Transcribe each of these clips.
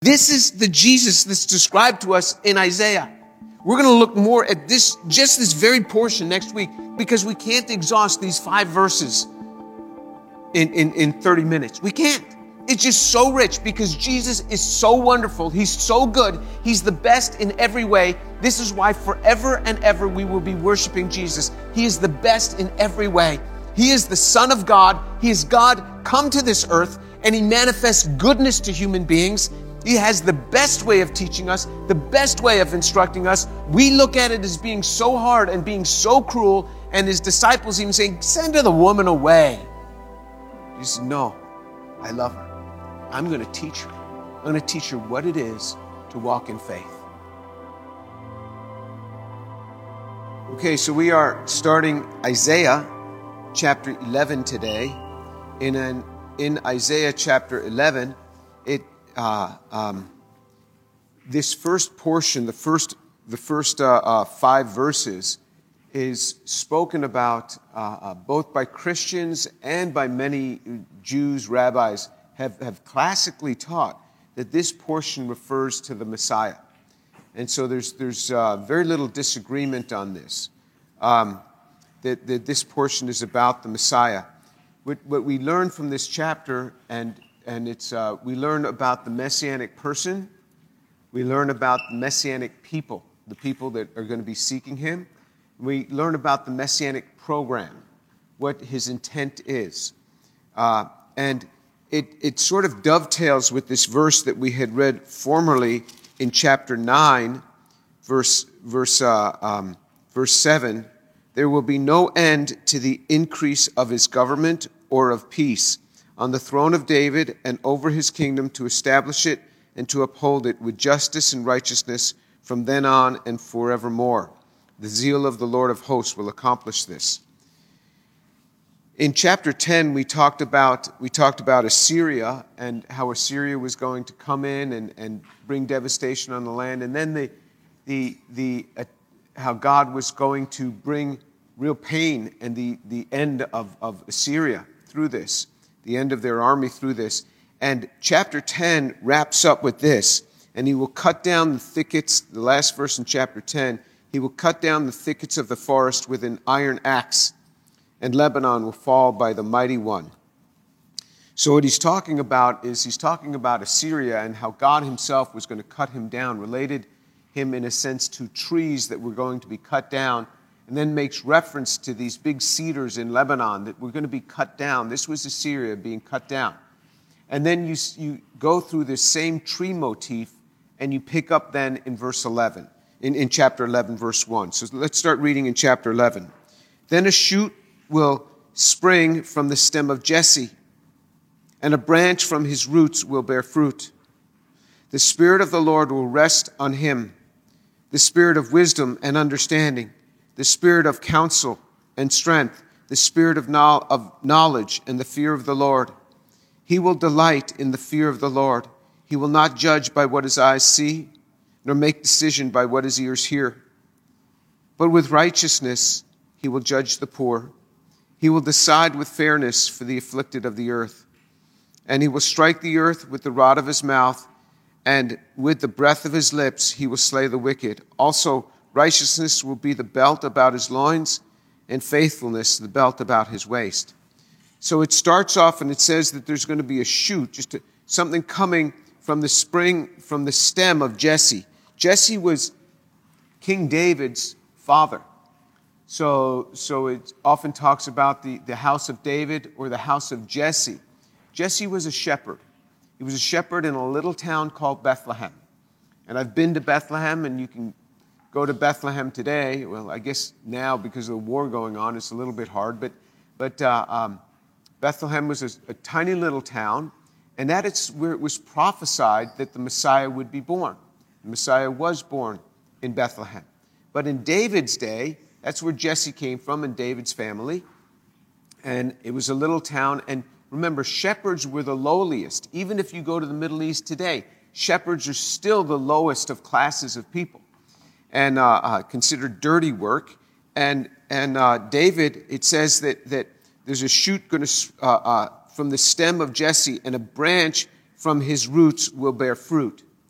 This is the Jesus that's described to us in Isaiah. We're going to look more at this very portion next week, because we can't exhaust these 5 verses in 30 minutes. We can't. It's just so rich, because Jesus is so wonderful. He's so good. He's the best in every way. This is why forever and ever we will be worshiping Jesus. He is the best in every way. He is the Son of God. He is God come to this earth, and He manifests goodness to human beings. He has the best way of teaching us, the best way of instructing us. We look at it as being so hard and being so cruel, and His disciples even saying, send the woman away. He said, no, I love her. I'm going to teach her. I'm going to teach her what it is to walk in faith. Okay, so we are starting Isaiah chapter 11 today. In Isaiah chapter 11, this first portion, the first 5 verses, is spoken about both by Christians and by many Jews, rabbis, have classically taught that this portion refers to the Messiah. And so there's very little disagreement on this, that this portion is about the Messiah. What we learn from this chapter, and it's we learn about the Messianic person, we learn about the Messianic people, the people that are going to be seeking Him. We learn about the Messianic program, what His intent is. And it sort of dovetails with this verse that we had read formerly in chapter 9, verse 7. There will be no end to the increase of His government or of peace on the throne of David and over His kingdom, to establish it and to uphold it with justice and righteousness from then on and forevermore. The zeal of the Lord of hosts will accomplish this. In chapter 10, we talked about Assyria, and how Assyria was going to come in and bring devastation on the land, and then how God was going to bring real pain and the end of Assyria through this, the end of their army through this. And chapter 10 wraps up with this, and He will cut down the thickets, the last verse in chapter 10, He will cut down the thickets of the forest with an iron axe, and Lebanon will fall by the mighty one. So what he's talking about is Assyria, and how God Himself was going to cut him down, related him in a sense to trees that were going to be cut down, and then makes reference to these big cedars in Lebanon that were going to be cut down. This was Assyria being cut down. And then you go through this same tree motif, and you pick up then in verse 11, in chapter 11, verse 1. So let's start reading in chapter 11. Then a shoot will spring from the stem of Jesse, and a branch from his roots will bear fruit. The Spirit of the Lord will rest on him, the Spirit of wisdom and understanding, the Spirit of counsel and strength, the Spirit of knowledge and the fear of the Lord. He will delight in the fear of the Lord. He will not judge by what his eyes see, nor make decision by what his ears hear. But with righteousness he will judge the poor. He will decide with fairness for the afflicted of the earth. And he will strike the earth with the rod of his mouth, and with the breath of his lips he will slay the wicked. Also righteousness will be the belt about his loins, and faithfulness the belt about his waist. So it starts off and it says that there's going to be a shoot, something coming from the spring, from the stem of Jesse. Jesse was King David's father. So it often talks about the house of David or the house of Jesse. Jesse was a shepherd. He was a shepherd in a little town called Bethlehem. And I've been to Bethlehem, and you can go to Bethlehem today. Well, I guess now because of the war going on, it's a little bit hard. But Bethlehem was a tiny little town, and that is where it was prophesied that the Messiah would be born. The Messiah was born in Bethlehem. But in David's day, that's where Jesse came from, and David's family. And it was a little town. And remember, shepherds were the lowliest. Even if you go to the Middle East today, shepherds are still the lowest of classes of people, and considered dirty work. And David, it says that there's a shoot going to from the stem of Jesse, and a branch from his roots will bear fruit.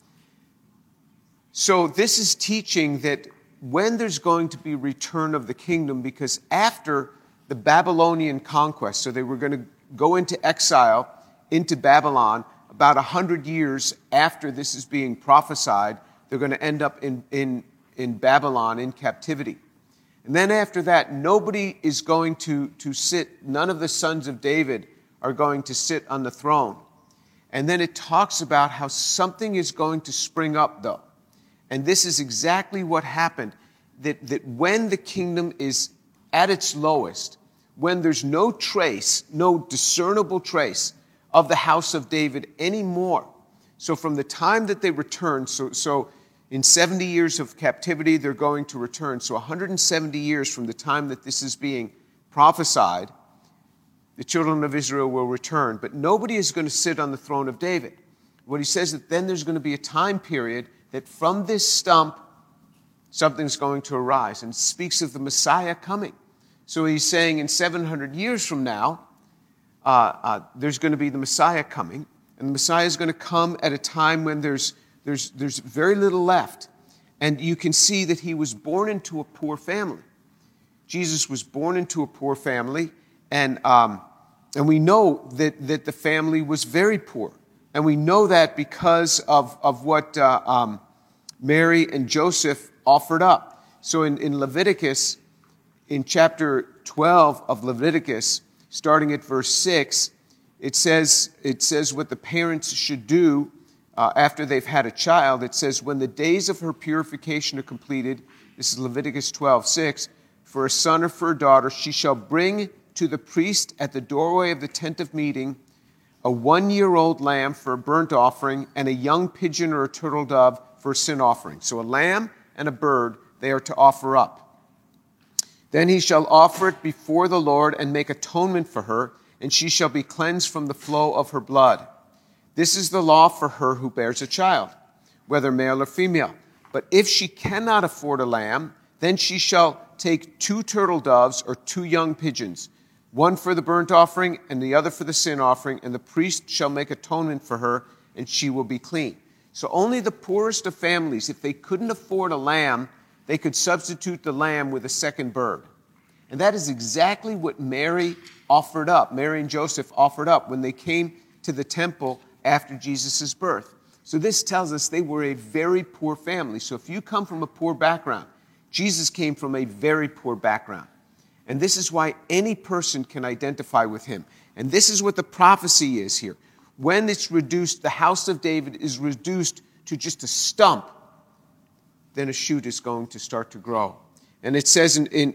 So this is teaching that when there's going to be return of the kingdom, because after the Babylonian conquest, so they were going to go into exile into Babylon, about 100 years after this is being prophesied, they're going to end up in Babylon in captivity. And then after that, nobody is going to sit, none of the sons of David are going to sit on the throne. And then it talks about how something is going to spring up, though. And this is exactly what happened, that when the kingdom is at its lowest, when there's no trace, no discernible trace of the house of David anymore. So from the time that they return, so in 70 years of captivity, they're going to return. So 170 years from the time that this is being prophesied, the children of Israel will return. But nobody is going to sit on the throne of David. What he says that then there's going to be a time period that from this stump, something's going to arise. And it speaks of the Messiah coming. So he's saying in 700 years from now, there's going to be the Messiah coming. And the Messiah is going to come at a time when there's very little left. And you can see that he was born into a poor family. Jesus was born into a poor family. And we know that the family was very poor. And we know that because of what Mary and Joseph offered up. So in Leviticus, in chapter 12 of Leviticus, starting at verse 6, it says what the parents should do after they've had a child. It says, when the days of her purification are completed, this is Leviticus 12:6, for a son or for a daughter, she shall bring to the priest at the doorway of the tent of meeting a 1-year-old lamb for a burnt offering and a young pigeon or a turtle dove for a sin offering. So a lamb and a bird they are to offer up. Then he shall offer it before the Lord and make atonement for her, and she shall be cleansed from the flow of her blood. This is the law for her who bears a child, whether male or female. But if she cannot afford a lamb, then she shall take 2 turtle doves or 2 young pigeons, one for the burnt offering and the other for the sin offering, and the priest shall make atonement for her, and she will be clean. So only the poorest of families, if they couldn't afford a lamb, they could substitute the lamb with a second bird. And that is exactly what Mary offered up. Mary and Joseph offered up when they came to the temple after Jesus' birth. So this tells us they were a very poor family. So if you come from a poor background, Jesus came from a very poor background. And this is why any person can identify with him. And this is what the prophecy is here. When it's reduced, the house of David is reduced to just a stump, then a shoot is going to start to grow. And it says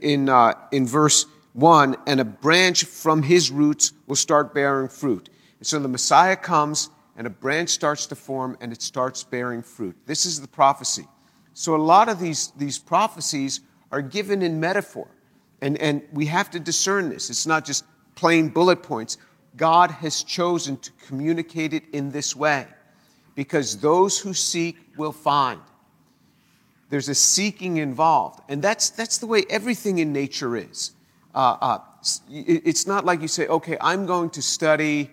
in verse 1, and a branch from his roots will start bearing fruit. And so the Messiah comes, and a branch starts to form, and it starts bearing fruit. This is the prophecy. So a lot of these prophecies are given in metaphor. And we have to discern this. It's not just plain bullet points. God has chosen to communicate it in this way because those who seek will find. There's a seeking involved. And that's the way everything in nature is. It's not like you say, okay, I'm going to study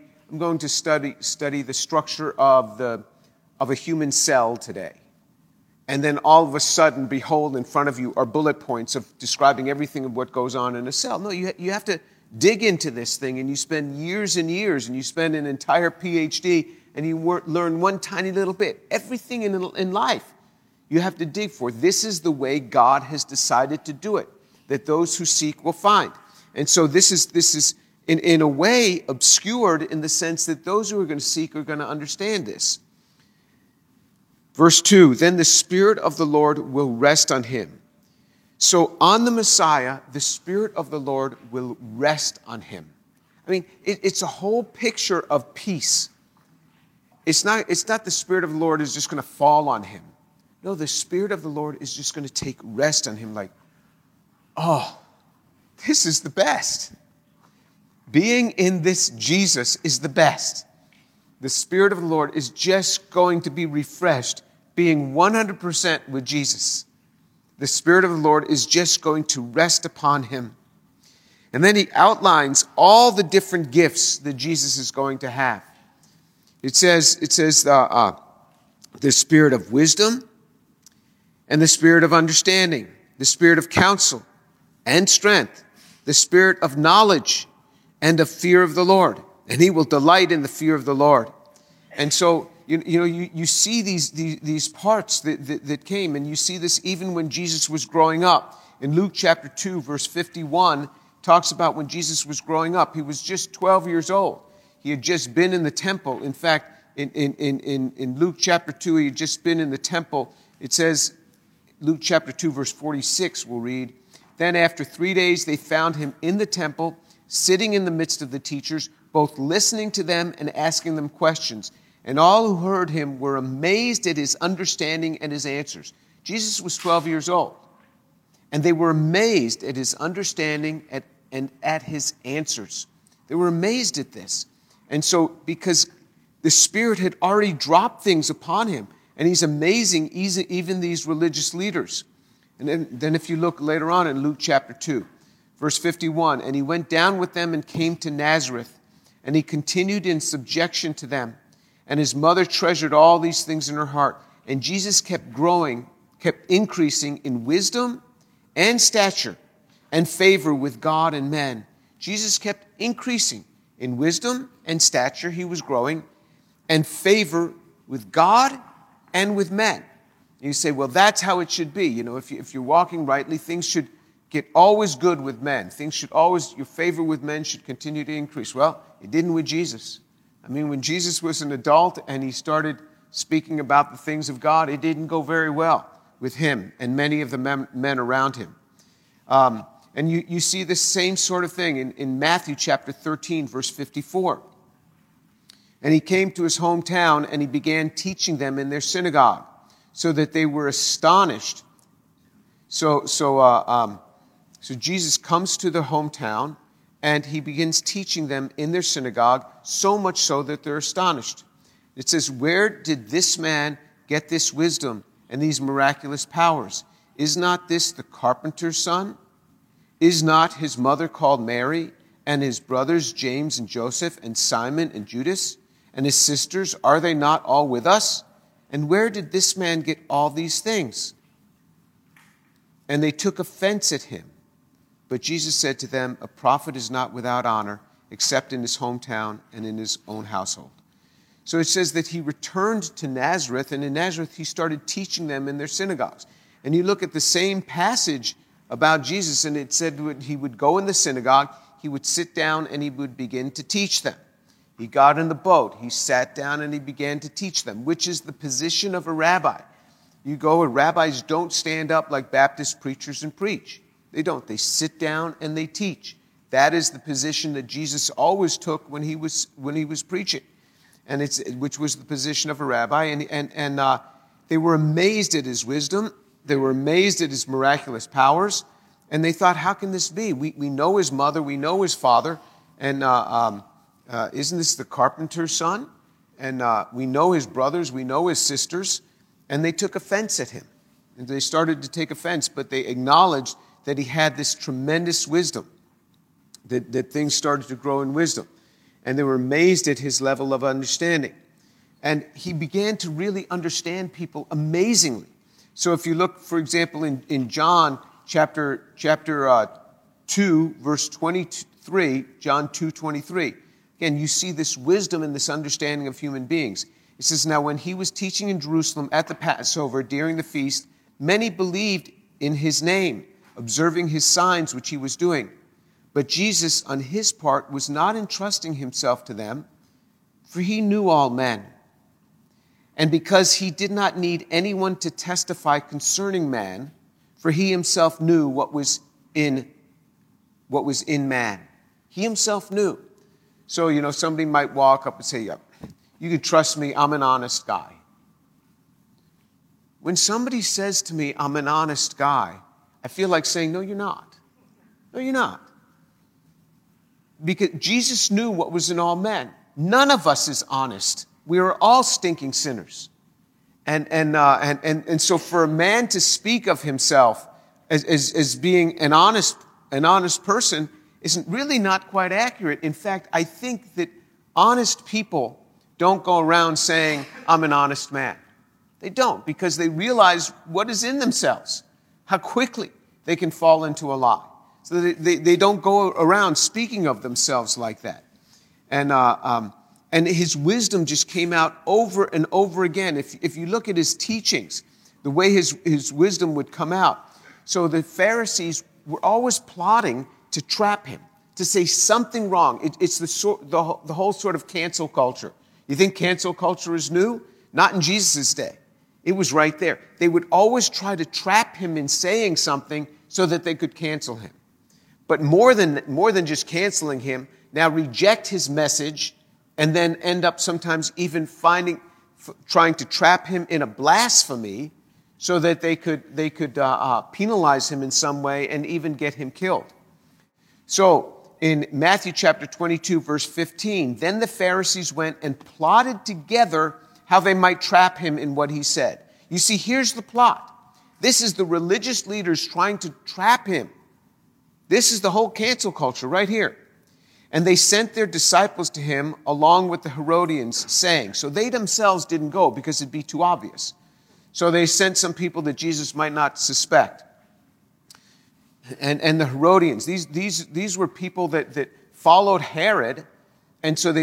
the structure of a human cell today. And then all of a sudden, behold, in front of you are bullet points of describing everything of what goes on in a cell. No, you have to dig into this thing, and you spend years and years, and you spend an entire PhD, and you learn one tiny little bit. Everything in life you have to dig for. This is the way God has decided to do it, that those who seek will find. And so this is in a way obscured in the sense that those who are going to seek are going to understand this. Verse 2, then the Spirit of the Lord will rest on him. So on the Messiah, the Spirit of the Lord will rest on him. I mean, it's a whole picture of peace. It's not the Spirit of the Lord is just going to fall on him. No, the Spirit of the Lord is just going to take rest on him like, oh, this is the best. Being in this Jesus is the best. The Spirit of the Lord is just going to be refreshed, being 100% with Jesus. The Spirit of the Lord is just going to rest upon him. And then he outlines all the different gifts that Jesus is going to have. It says the Spirit of wisdom, and the spirit of understanding, the spirit of counsel and strength, the spirit of knowledge and of fear of the Lord. And he will delight in the fear of the Lord. And so, you see these parts that came, and you see this even when Jesus was growing up. In Luke chapter 2, verse 51, talks about when Jesus was growing up. He was just 12 years old. He had just been in the temple. In fact, in Luke chapter 2, he had just been in the temple. It says, Luke chapter 2, verse 46, we'll read, "Then after 3 days they found him in the temple, sitting in the midst of the teachers, both listening to them and asking them questions. And all who heard him were amazed at his understanding and his answers." Jesus was 12 years old. And they were amazed at his understanding and at his answers. They were amazed at this. And so, because the Spirit had already dropped things upon him, and he's amazing even these religious leaders. And then if you look later on in Luke chapter 2, verse 51, "And he went down with them and came to Nazareth, and he continued in subjection to them. And his mother treasured all these things in her heart. And Jesus kept growing, kept increasing in wisdom and stature and favor with God and men." Jesus kept increasing in wisdom and stature. He was growing, and favor with God and with men. You say, well, that's how it should be. If you're walking rightly, things should get always good with men. Your favor with men should continue to increase. Well, it didn't with Jesus. When Jesus was an adult and he started speaking about the things of God, it didn't go very well with him and many of the men around him. And you see the same sort of thing in Matthew chapter 13, verse 54. "And he came to his hometown, and he began teaching them in their synagogue, so that they were astonished." So Jesus comes to their hometown, and he begins teaching them in their synagogue, so much so that they're astonished. It says, "Where did this man get this wisdom and these miraculous powers? Is not this the carpenter's son? Is not his mother called Mary, and his brothers James and Joseph, and Simon and Judas, and his sisters? Are they not all with us? And where did this man get all these things?" And they took offense at him. But Jesus said to them, "A prophet is not without honor, except in his hometown and in his own household." So it says that he returned to Nazareth, and in Nazareth he started teaching them in their synagogues. And you look at the same passage about Jesus, and it said he would go in the synagogue, he would sit down, and he would begin to teach them. He got in the boat, he sat down, and he began to teach them, which is the position of a rabbi. Rabbis don't stand up like Baptist preachers and preach. They don't. They sit down and they teach. That is the position that Jesus always took when he was preaching, and which was the position of a rabbi. And they were amazed at his wisdom. They were amazed at his miraculous powers, and they thought, "How can this be? We know his mother, we know his father, and isn't this the carpenter's son? And we know his brothers, we know his sisters." And they took offense at him, and they started to take offense, but they acknowledged that he had this tremendous wisdom, that things started to grow in wisdom. And they were amazed at his level of understanding. And he began to really understand people amazingly. So if you look, for example, in John chapter 2, verse 23, John 2:23, again, you see this wisdom and this understanding of human beings. It says, "Now when he was teaching in Jerusalem at the Passover during the feast, many believed in his name, observing his signs which he was doing. But Jesus, on his part, was not entrusting himself to them, for he knew all men. And because he did not need anyone to testify concerning man, for he himself knew what was in man." He himself knew. So, somebody might walk up and say, "Yeah, you can trust me, I'm an honest guy." When somebody says to me, "I'm an honest guy," I feel like saying, "No, you're not. No, you're not." Because Jesus knew what was in all men. None of us is honest. We are all stinking sinners. And so for a man to speak of himself as being an honest person isn't really not quite accurate. In fact, I think that honest people don't go around saying, "I'm an honest man." They don't, because they realize what is in themselves, how quickly they can fall into a lie. So they don't go around speaking of themselves like that. And his wisdom just came out over and over again. If you look at his teachings, the way his wisdom would come out. So the Pharisees were always plotting to trap him, to say something wrong. It's the whole sort of cancel culture. You think cancel culture is new? Not in Jesus' day. It was right there. They would always try to trap him in saying something so that they could cancel him. But more than just canceling him, now reject his message and then end up sometimes even trying to trap him in a blasphemy so that they could penalize him in some way and even get him killed. So in Matthew chapter 22, verse 15, then the Pharisees went and plotted together how they might trap him in what he said. You see, here's the plot. This is the religious leaders trying to trap him. This is the whole cancel culture right here. And they sent their disciples to him along with the Herodians, saying, so they themselves didn't go because it'd be too obvious. So they sent some people that Jesus might not suspect. And the Herodians, these were people that followed Herod, and so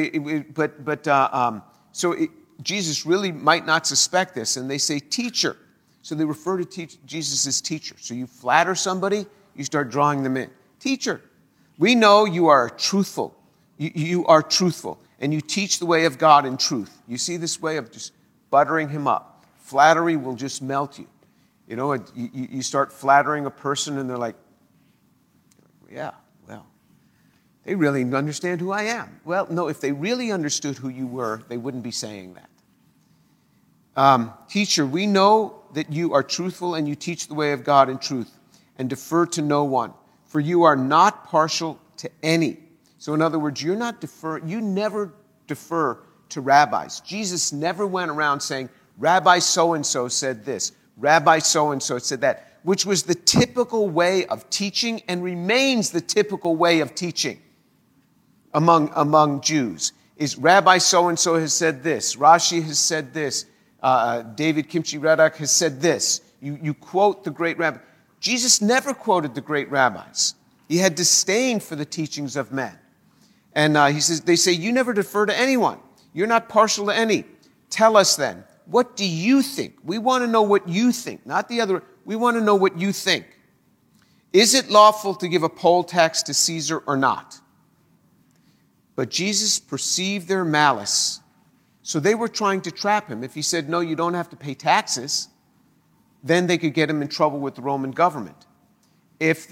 Jesus really might not suspect this, and they say, teacher. So they refer to Jesus as teacher. So you flatter somebody, you start drawing them in. Teacher, we know you are truthful. You are truthful, and you teach the way of God in truth. You see this way of just buttering him up. Flattery will just melt you. You know, you start flattering a person, and they're like, yeah, well, they really understand who I am. Well, no, if they really understood who you were, they wouldn't be saying that. Teacher, we know that you are truthful and you teach the way of God in truth and defer to no one, for you are not partial to any. So in other words, you never defer to rabbis. Jesus never went around saying, Rabbi so-and-so said this, Rabbi so-and-so said that, which was the typical way of teaching and remains the typical way of teaching among Jews. Is Rabbi so-and-so has said this, Rashi has said this, David Kimchi Radak has said this. You quote the great rabbi. Jesus never quoted the great rabbis. He had disdain for the teachings of men. And they say, you never defer to anyone. You're not partial to any. Tell us then, what do you think? We want to know what you think, not the other. We want to know what you think. Is it lawful to give a poll tax to Caesar or not? But Jesus perceived their malice. So they were trying to trap him. If he said, no, you don't have to pay taxes, then they could get him in trouble with the Roman government. If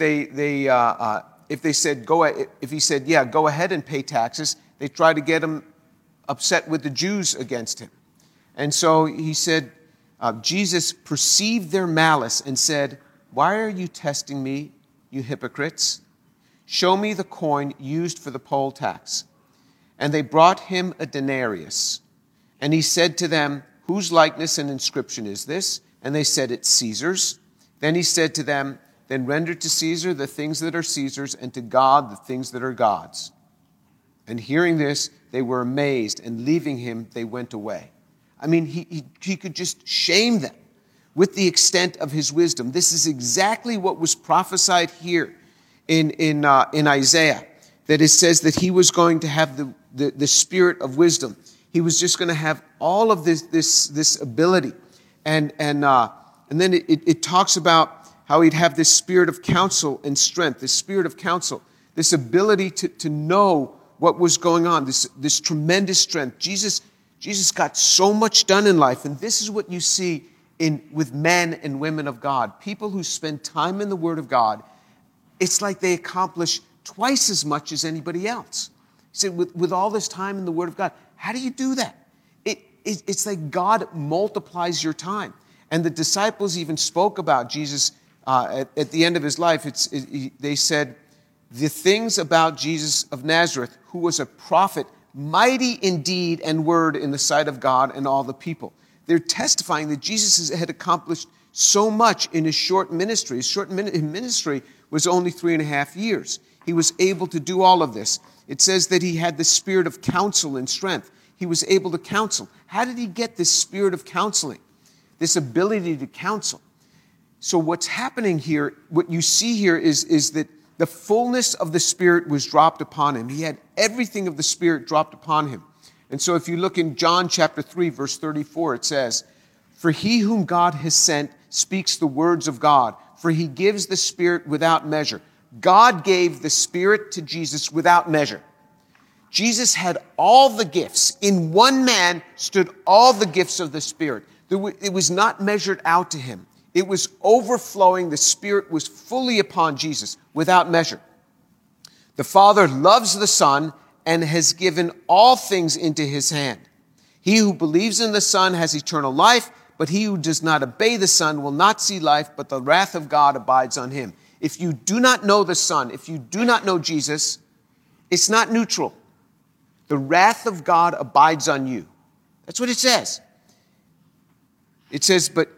he said, yeah, go ahead and pay taxes, they tried to get him upset with the Jews against him. And so he said, Jesus perceived their malice and said, why are you testing me, you hypocrites? Show me the coin used for the poll tax. And they brought him a denarius. And he said to them, whose likeness and inscription is this? And they said, it's Caesar's. Then he said to them, then render to Caesar the things that are Caesar's, and to God the things that are God's. And hearing this, they were amazed, and leaving him, they went away. I mean, he could just shame them with the extent of his wisdom. This is exactly what was prophesied here in Isaiah, that it says that he was going to have the spirit of wisdom. He was just going to have all of this ability. And then it talks about how he'd have this spirit of counsel and strength, this spirit of counsel, this ability to know what was going on, this tremendous strength. Jesus got so much done in life, and this is what you see with men and women of God. People who spend time in the Word of God, it's like they accomplish twice as much as anybody else. You see, with all this time in the Word of God, how do you do that? It's like God multiplies your time. And the disciples even spoke about Jesus at the end of his life. They said, the things about Jesus of Nazareth, who was a prophet, mighty in deed and word in the sight of God and all the people. They're testifying that Jesus had accomplished so much in his short ministry. His short ministry was only 3.5 years. He was able to do all of this. It says that he had the spirit of counsel and strength. He was able to counsel. How did he get this spirit of counseling? this ability to counsel. So what's happening here, what you see here is that the fullness of the Spirit was dropped upon him. He had everything of the Spirit dropped upon him. And so if you look in John chapter 3, verse 34, it says, "For he whom God has sent speaks the words of God, for he gives the Spirit without measure." God gave the Spirit to Jesus without measure. Jesus had all the gifts. In one man stood all the gifts of the Spirit. It was not measured out to him. It was overflowing. The Spirit was fully upon Jesus without measure. The Father loves the Son and has given all things into his hand. He who believes in the Son has eternal life, but he who does not obey the Son will not see life, but the wrath of God abides on him. If you do not know the Son, if you do not know Jesus, it's not neutral. The wrath of God abides on you. That's what it says. It says, but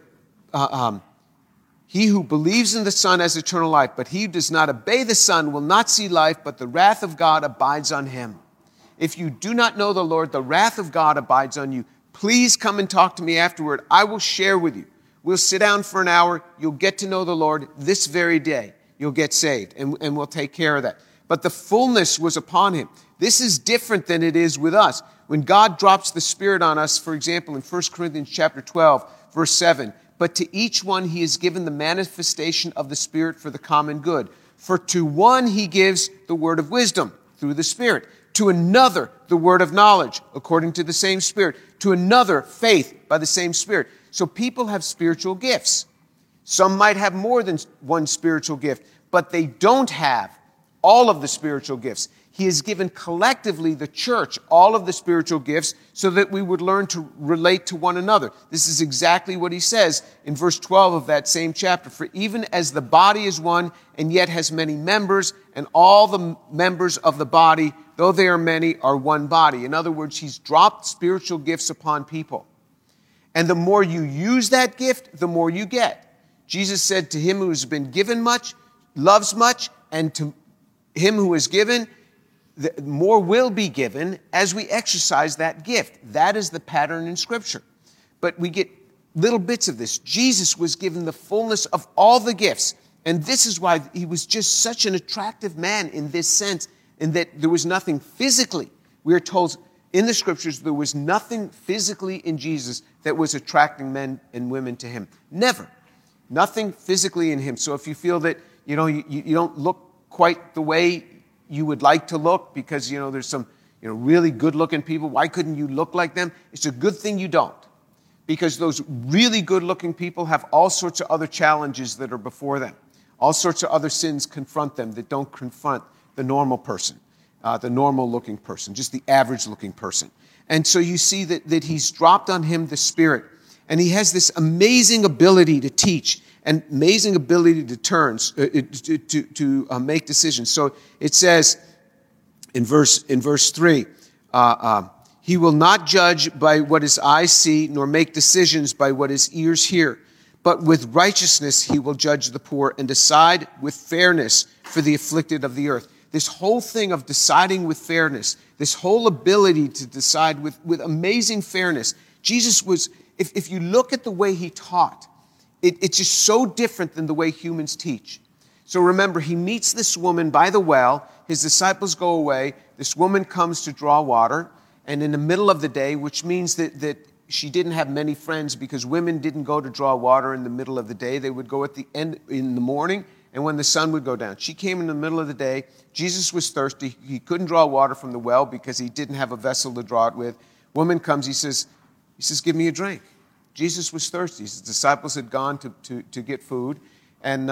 he who believes in the Son has eternal life, but he who does not obey the Son will not see life, but the wrath of God abides on him. If you do not know the Lord, the wrath of God abides on you. Please come and talk to me afterward. I will share with you. We'll sit down for an hour. You'll get to know the Lord this very day. You'll get saved, and we'll take care of that. But the fullness was upon him. This is different than it is with us. When God drops the Spirit on us, for example, in 1 Corinthians chapter 12, verse 7, "But to each one he has given the manifestation of the Spirit for the common good. For to one he gives the word of wisdom through the Spirit. To another, the word of knowledge, according to the same Spirit. To another, faith by the same Spirit." So people have spiritual gifts. Some might have more than one spiritual gift, but they don't have all of the spiritual gifts. He has given collectively the church all of the spiritual gifts so that we would learn to relate to one another. This is exactly what he says in verse 12 of that same chapter. "For even as the body is one and yet has many members, and all the members of the body, though they are many, are one body." In other words, he's dropped spiritual gifts upon people. And the more you use that gift, the more you get. Jesus said, "To him who has been given much, loves much, and to him who is given, more will be given as we exercise that gift." That is the pattern in Scripture. But we get little bits of this. Jesus was given the fullness of all the gifts. And this is why he was just such an attractive man in this sense, in that there was nothing physically. We are told in the Scriptures there was nothing physically in Jesus that was attracting men and women to him. Never. Nothing physically in him. So if you feel that, you don't look quite the way you would like to look because, there's some, really good-looking people. Why couldn't you look like them? It's a good thing you don't. Because those really good-looking people have all sorts of other challenges that are before them. All sorts of other sins confront them that don't confront the normal person, the normal-looking person, just the average-looking person. And so you see that he's dropped on him the Spirit. And he has this amazing ability to teach and amazing ability to make decisions. So it says in verse 3, "He will not judge by what his eyes see, nor make decisions by what his ears hear. But with righteousness he will judge the poor and decide with fairness for the afflicted of the earth." This whole thing of deciding with fairness, this whole ability to decide with amazing fairness. Jesus was, if you look at the way he taught, it's just so different than the way humans teach. So remember, he meets this woman by the well. His disciples go away. This woman comes to draw water. And in the middle of the day, which means that she didn't have many friends because women didn't go to draw water in the middle of the day. They would go at the end in the morning and when the sun would go down. She came in the middle of the day. Jesus was thirsty. He couldn't draw water from the well because he didn't have a vessel to draw it with. Woman comes. He says, "Give me a drink." Jesus was thirsty. His disciples had gone to get food. And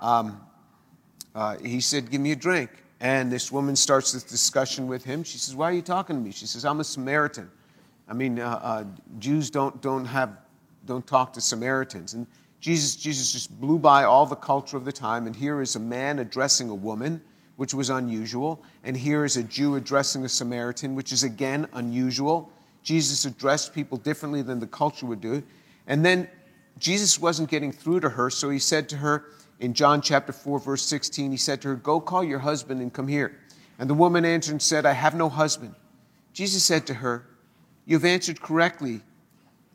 he said, "Give me a drink." And this woman starts this discussion with him. She says, "Why are you talking to me?" She says, "I'm a Samaritan." I mean, Jews don't talk to Samaritans. And Jesus just blew by all the culture of the time. And here is a man addressing a woman, which was unusual. And here is a Jew addressing a Samaritan, which is again unusual. Jesus addressed people differently than the culture would do. And then Jesus wasn't getting through to her, so he said to her in John chapter 4, verse 16, he said to her, "Go call your husband and come here." And the woman answered and said, "I have no husband." Jesus said to her, "You have answered correctly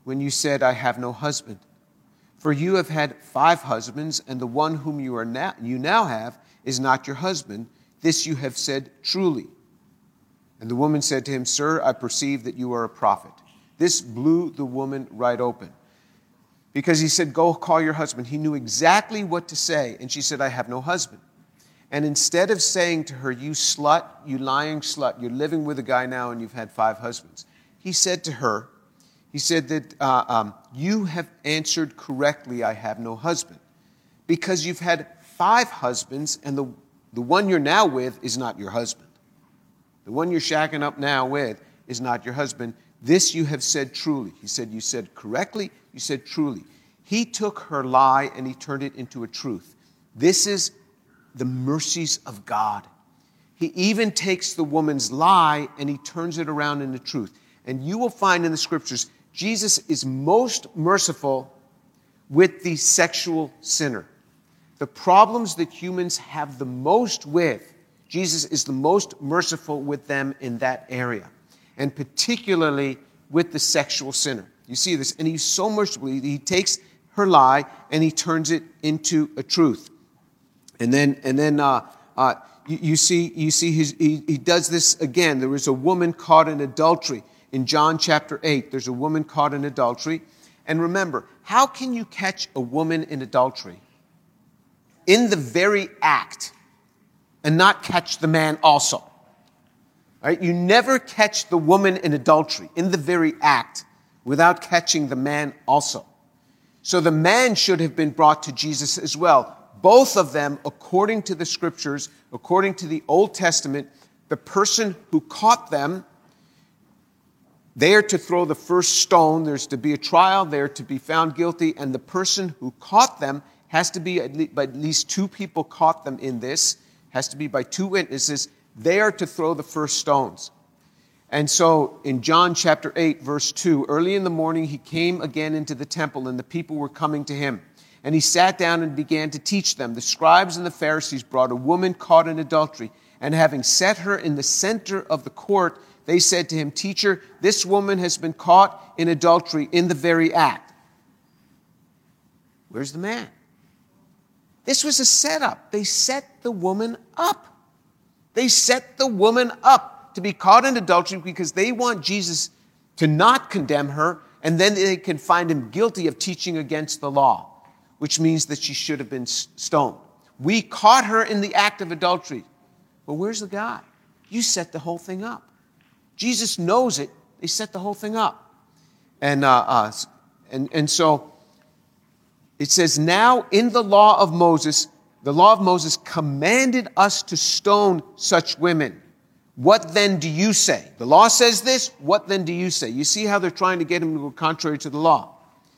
when you said, 'I have no husband'? For you have had 5 husbands, and the one whom you now have is not your husband. This you have said truly." And the woman said to him, "Sir, I perceive that you are a prophet." This blew the woman right open. Because he said, "Go call your husband." He knew exactly what to say. And she said, "I have no husband." And instead of saying to her, "You slut, you lying slut, you're living with a guy now and you've had 5 husbands," he said to her, he said that you have answered correctly, "I have no husband." Because you've had 5 husbands, and the one you're now with is not your husband. The one you're shacking up now with is not your husband. This you have said truly. He said, you said correctly, you said truly. He took her lie and he turned it into a truth. This is the mercies of God. He even takes the woman's lie and he turns it around into truth. And you will find in the scriptures, Jesus is most merciful with the sexual sinner. The problems that humans have the most with, Jesus is the most merciful with them in that area, and particularly with the sexual sinner. You see this, and he's so merciful. He takes her lie and he turns it into a truth. And then you see he does this again. There was a woman caught in adultery in John chapter 8. There's a woman caught in adultery, and remember, how can you catch a woman in adultery in the very act and not catch the man also? Right? You never catch the woman in adultery in the very act without catching the man also. So the man should have been brought to Jesus as well. Both of them, according to the scriptures, according to the Old Testament, the person who caught them, they are to throw the first stone. There's to be a trial. They're to be found guilty. And the person who caught them has to be by at least 2 people caught them in this. Has to be by 2 witnesses. They are to throw the first stones. And so in John chapter 8, verse 2, early in the morning he came again into the temple, and the people were coming to him. And he sat down and began to teach them. The scribes and the Pharisees brought a woman caught in adultery, and having set her in the center of the court, they said to him, "Teacher, this woman has been caught in adultery in the very act." Where's the man? This was a setup. They set the woman up. They set the woman up to be caught in adultery because they want Jesus to not condemn her, and then they can find him guilty of teaching against the law, which means that she should have been stoned. We caught her in the act of adultery. Well, where's the guy? You set the whole thing up. Jesus knows it. They set the whole thing up. And so it says, now in the law of Moses commanded us to stone such women. What then do you say? The law says this. What then do you say? You see how they're trying to get him to go contrary to the law.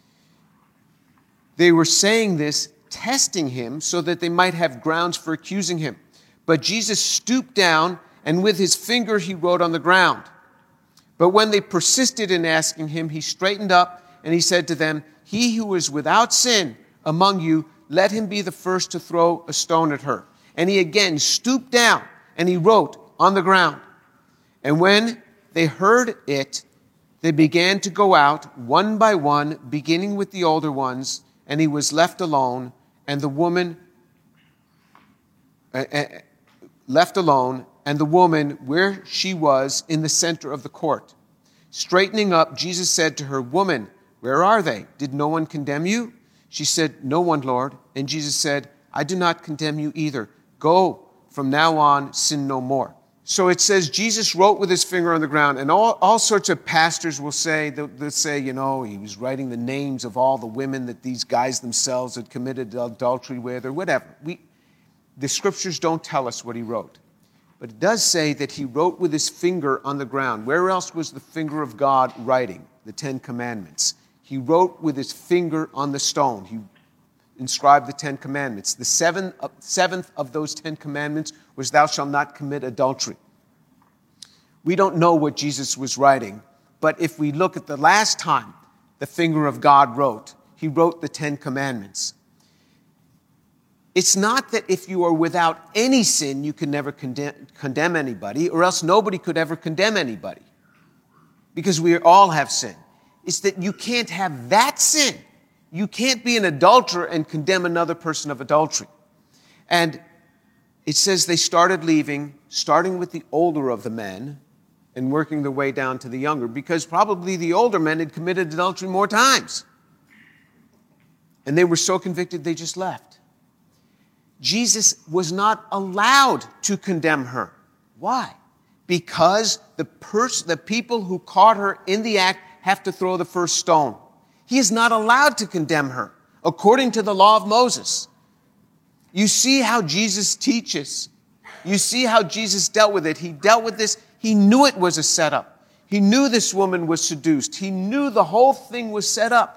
They were saying this, testing him, so that they might have grounds for accusing him. But Jesus stooped down, and with his finger he wrote on the ground. But when they persisted in asking him, he straightened up, and he said to them, "He who is without sin among you, let him be the first to throw a stone at her." And he again stooped down, and he wrote on the ground. And when they heard it, they began to go out one by one, beginning with the older ones, and he was left alone, and the woman where she was in the center of the court. Straightening up, Jesus said to her, "Woman, where are they? Did no one condemn you?" She said, "No one, Lord." And Jesus said, "I do not condemn you either. Go, from now on, sin no more." So it says Jesus wrote with his finger on the ground, and all sorts of pastors will say, they'll say, he was writing the names of all the women that these guys themselves had committed adultery with or whatever. The scriptures don't tell us what he wrote. But it does say that he wrote with his finger on the ground. Where else was the finger of God writing? The 10 Commandments. He wrote with his finger on the stone. He inscribed the 10 Commandments. The seventh of those 10 Commandments was, "Thou shalt not commit adultery." We don't know what Jesus was writing, but if we look at the last time the finger of God wrote, he wrote the 10 Commandments. It's not that if you are without any sin, you can never condemn anybody, or else nobody could ever condemn anybody, because we all have sin. is that you can't have that sin. You can't be an adulterer and condemn another person of adultery. And it says they started leaving, starting with the older of the men and working their way down to the younger, because probably the older men had committed adultery more times. And they were so convicted they just left. Jesus was not allowed to condemn her. Why? Because the people who caught her in the act have to throw the first stone. He is not allowed to condemn her according to the law of Moses. You see how Jesus teaches. You see how Jesus dealt with it. He dealt with this. He knew it was a setup. He knew this woman was seduced. He knew the whole thing was set up.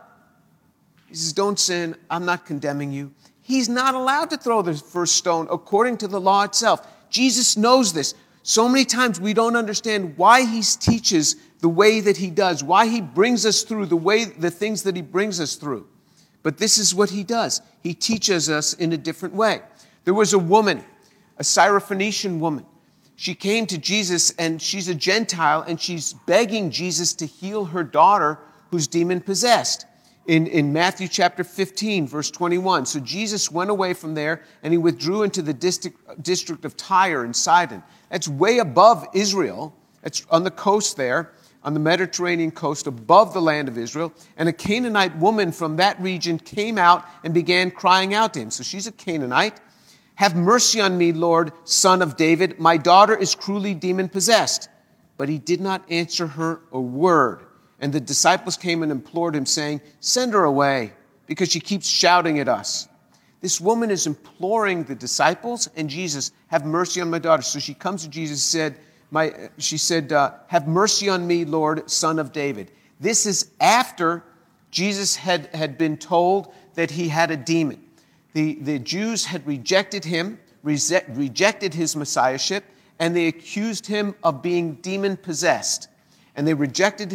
He says, don't sin. I'm not condemning you. He's not allowed to throw the first stone according to the law itself. Jesus knows this. So many times we don't understand why he teaches the way that he does, why he brings us through the things that he brings us through. But this is what he does. He teaches us in a different way. There was a woman, a Syrophoenician woman. She came to Jesus, and she's a Gentile, and she's begging Jesus to heal her daughter who's demon-possessed. In Matthew chapter 15, verse 21. So Jesus went away from there, and he withdrew into the district of Tyre and Sidon. That's way above Israel. It's on the coast there, on the Mediterranean coast, above the land of Israel. And a Canaanite woman from that region came out and began crying out to him. So she's a Canaanite. Have mercy on me, Lord, son of David. My daughter is cruelly demon-possessed. But he did not answer her a word. And the disciples came and implored him, saying, send her away, because she keeps shouting at us. This woman is imploring the disciples and Jesus, have mercy on my daughter. So she comes to Jesus and said, have mercy on me, Lord, son of David. This is after Jesus had been told that he had a demon. The Jews had rejected him, rejected his messiahship, and they accused him of being demon-possessed. And they rejected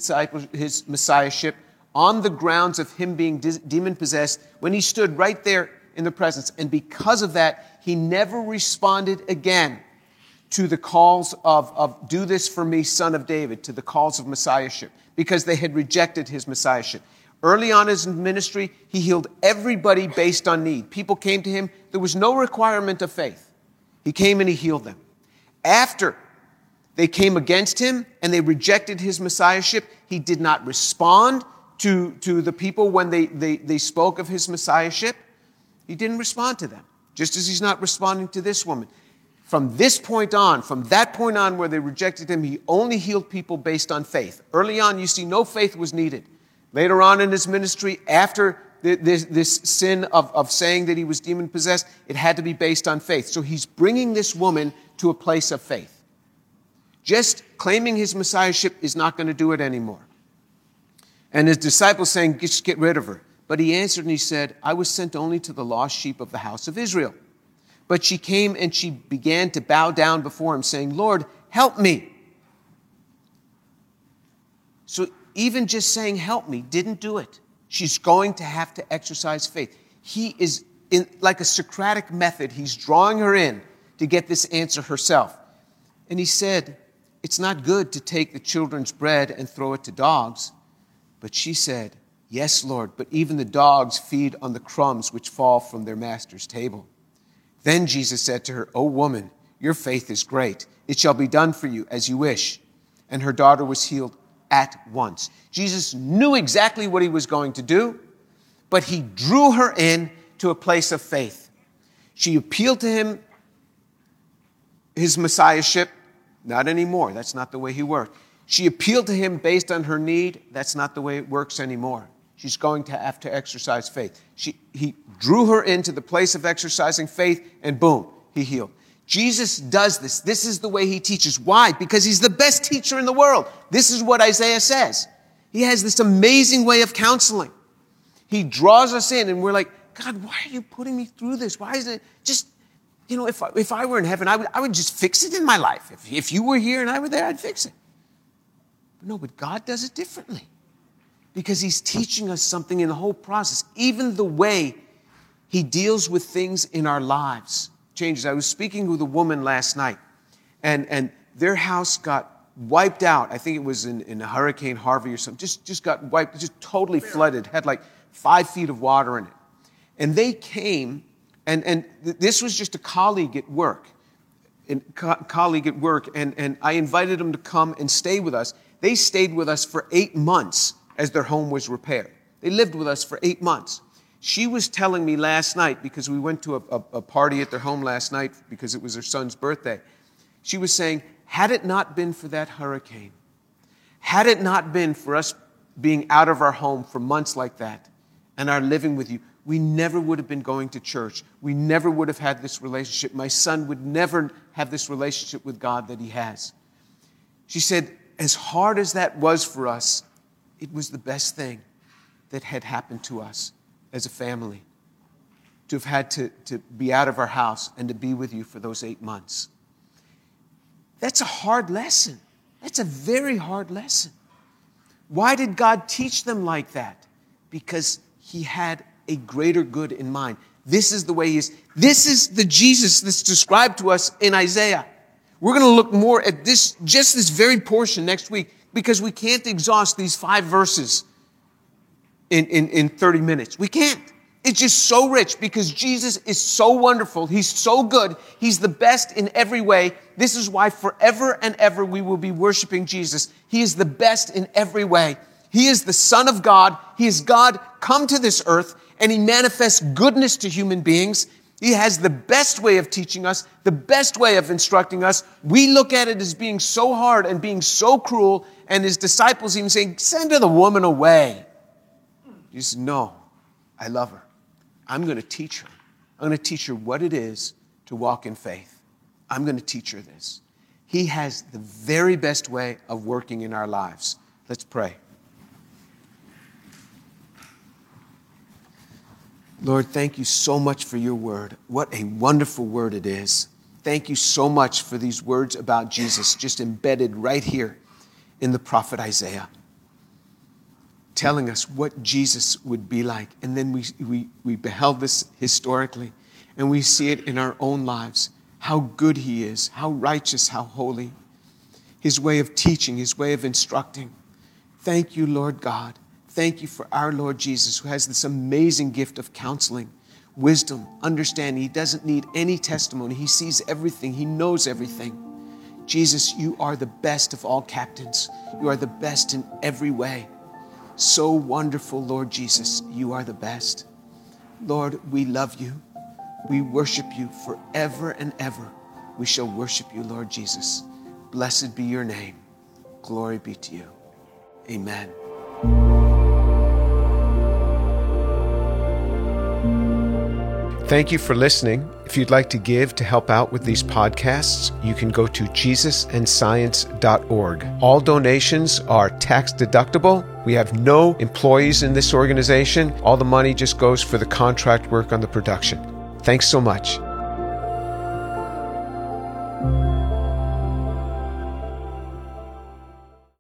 his messiahship on the grounds of him being demon-possessed when he stood right there in the presence. And because of that, he never responded again to the calls of do this for me, son of David, to the calls of messiahship, because they had rejected his messiahship. Early on in his ministry, he healed everybody based on need. People came to him. There was no requirement of faith. He came and he healed them. After they came against him and they rejected his messiahship, he did not respond to the people when they spoke of his messiahship. He didn't respond to them, just as he's not responding to this woman. From that point on where they rejected him, he only healed people based on faith. Early on, you see, no faith was needed. Later on in his ministry, after this sin of saying that he was demon-possessed, it had to be based on faith. So he's bringing this woman to a place of faith. Just claiming his messiahship is not going to do it anymore. And his disciples saying, just get rid of her. But he answered and he said, I was sent only to the lost sheep of the house of Israel. But she came and she began to bow down before him, saying, Lord, help me. So even just saying, help me, didn't do it. She's going to have to exercise faith. He is, in like a Socratic method, he's drawing her in to get this answer herself. And he said, it's not good to take the children's bread and throw it to dogs. But she said, yes, Lord, but even the dogs feed on the crumbs which fall from their master's table. Then Jesus said to her, O woman, your faith is great. It shall be done for you as you wish. And her daughter was healed at once. Jesus knew exactly what he was going to do, but he drew her in to a place of faith. She appealed to him, his messiahship. Not anymore. That's not the way he worked. She appealed to him based on her need. That's not the way it works anymore. She's going to have to exercise faith. He drew her into the place of exercising faith, and boom, he healed. Jesus does this. This is the way he teaches. Why? Because he's the best teacher in the world. This is what Isaiah says. He has this amazing way of counseling. He draws us in, and we're like, God, why are you putting me through this? Why is it just... You know, if I were in heaven, I would just fix it in my life. If you were here and I were there, I'd fix it. But no, but God does it differently. Because he's teaching us something in the whole process. Even the way he deals with things in our lives changes. I was speaking with a woman last night, and their house got wiped out. I think it was in Hurricane Harvey or something. Just got wiped, just totally flooded, had like 5 feet of water in it. And they came, and this was just a colleague at work. And I invited them to come and stay with us. They stayed with us for 8 months as their home was repaired. They lived with us for 8 months. She was telling me last night, because we went to a party at their home last night because it was her son's birthday. She was saying, had it not been for that hurricane, had it not been for us being out of our home for months like that and our living with you, we never would have been going to church. We never would have had this relationship. My son would never have this relationship with God that he has. She said, as hard as that was for us, it was the best thing that had happened to us as a family, to have had to be out of our house and to be with you for those 8 months. That's a hard lesson. That's a very hard lesson. Why did God teach them like that? Because he had a greater good in mind. This is the way he is. This is the Jesus that's described to us in Isaiah. We're going to look more at this, just this very portion next week, because we can't exhaust these 5 verses in 30 minutes. We can't. It's just so rich because Jesus is so wonderful. He's so good. He's the best in every way. This is why forever and ever we will be worshiping Jesus. He is the best in every way. He is the Son of God. He is God come to this earth, and he manifests goodness to human beings. He has the best way of teaching us, the best way of instructing us. We look at it as being so hard and being so cruel, and his disciples even saying, send the woman away. He says, no, I love her. I'm going to teach her. I'm going to teach her what it is to walk in faith. I'm going to teach her this. He has the very best way of working in our lives. Let's pray. Lord, thank you so much for your word. What a wonderful word it is. Thank you so much for these words about Jesus just embedded right here in the prophet Isaiah, telling us what Jesus would be like. And then we beheld this historically, and we see it in our own lives, how good he is, how righteous, how holy, his way of teaching, his way of instructing. Thank you, Lord God. Thank you for our Lord Jesus, who has this amazing gift of counseling, wisdom, understanding. He doesn't need any testimony. He sees everything. He knows everything. Jesus, you are the best of all captains. You are the best in every way. So wonderful, Lord Jesus. You are the best. Lord, we love you. We worship you forever and ever. We shall worship you, Lord Jesus. Blessed be your name. Glory be to you. Amen. Thank you for listening. If you'd like to give to help out with these podcasts, you can go to jesusandscience.org. All donations are tax deductible. We have no employees in this organization. All the money just goes for the contract work on the production. Thanks so much.